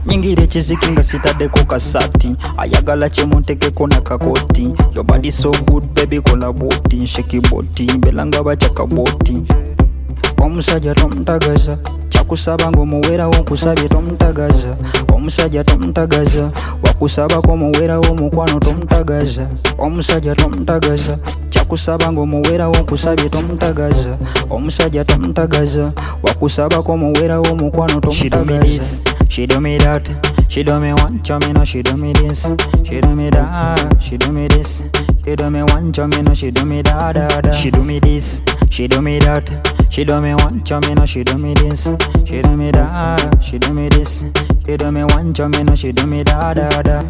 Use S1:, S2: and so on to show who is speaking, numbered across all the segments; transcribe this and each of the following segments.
S1: Nyingire chizikinga sitadeko kasati ayagala chemontekeko na kakoti. Your body so good baby kola boti shake boti belanga bachaka boti. Omusajja tomutagaza chakusaba ngo muwera wo kusabye tomutagaza. Omusajja tomutagaza wakusaba ko muwera wo mukwano tomutagaza. Omusajja tomutagaza chakusaba ngo muwera wo kusabye tomutagaza. Omusajja tomutagaza wakusaba ko muwera wo mukwano tomutagaza. She do me that, she do me one chamina, she do me this, she do me that, she do me this, she do me one chamina, she do me da da da, she do me this, she do me that, she do me one chamina, she do me this, she do me that, she do me this, she do me one chamina, she do me da da da.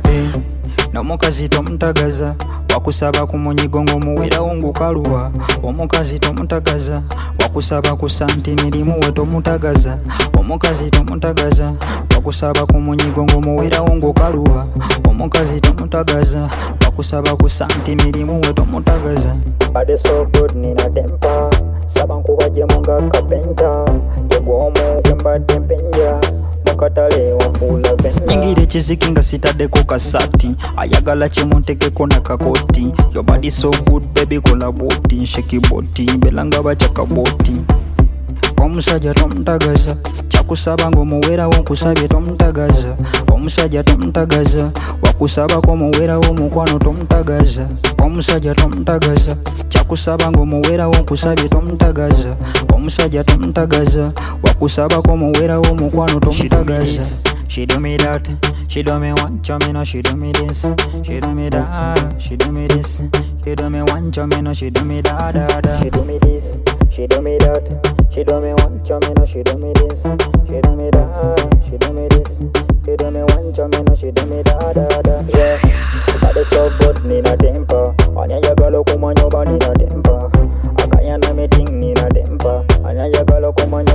S1: N'omukazi tomutagaza wakusaba ku munyigongo muwera wongo kaluwa. Omukazi tomutagaza wakusaba ku santimirimu we tomutagaza. Omukazi tomutagaza wakusaba ku munyigongo muwera wongo kaluwa. Omukazi tomutagaza wakusaba ku santimirimu we tomutagaza. Bade so good nina tempa saba nkubaje munga kapenta yegwomo kwemba tempenja mukatale wafula venja. Nyingire chizikinga sitadeko kasati ayagala chemontekeko na kakoti. Your body so good baby kola boti shake boti belanga bachaka boti. Omusajja tomutagaza chakusaba ngo muwera wo kusabye tomutagaza. Omusajja tomutagaza wakusaba ko muwera wo mukwano tomutagaza. Omusajja tomutagaza chakusaba ngo muwera wo kusabye tomutagaza. Omusajja tomutagaza wakusaba ko muwera wo mukwano tomutagaza. She do me that, she do me one chamina, she do me this, she do me that, she do me this, she do me one chamina, she do me da da da. She do me this, she do me that, she do me one chamina, she do me this, she do me that, she do me this, she do me one chamina, she do me da da da. Yeah, body so good nina tempa, anyayagala kumanyoba nina tempa, akayana meeting nina tempa, anyayagala kumanyoba.